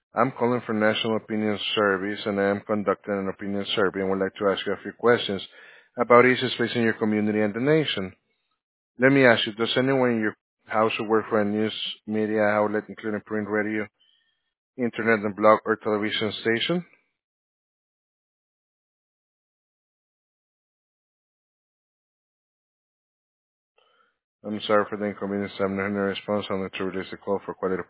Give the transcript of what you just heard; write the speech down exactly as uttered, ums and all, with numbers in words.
I'm calling from National Opinion Service, and I am conducting an opinion survey and would like to ask you a few questions about issues facing your community and the nation. Let me ask you, does anyone in your household work for a news media outlet, including print, radio, internet, and blog or television station? I'm sorry for the inconvenience. I'm not in a response. I'm going to release the call for quality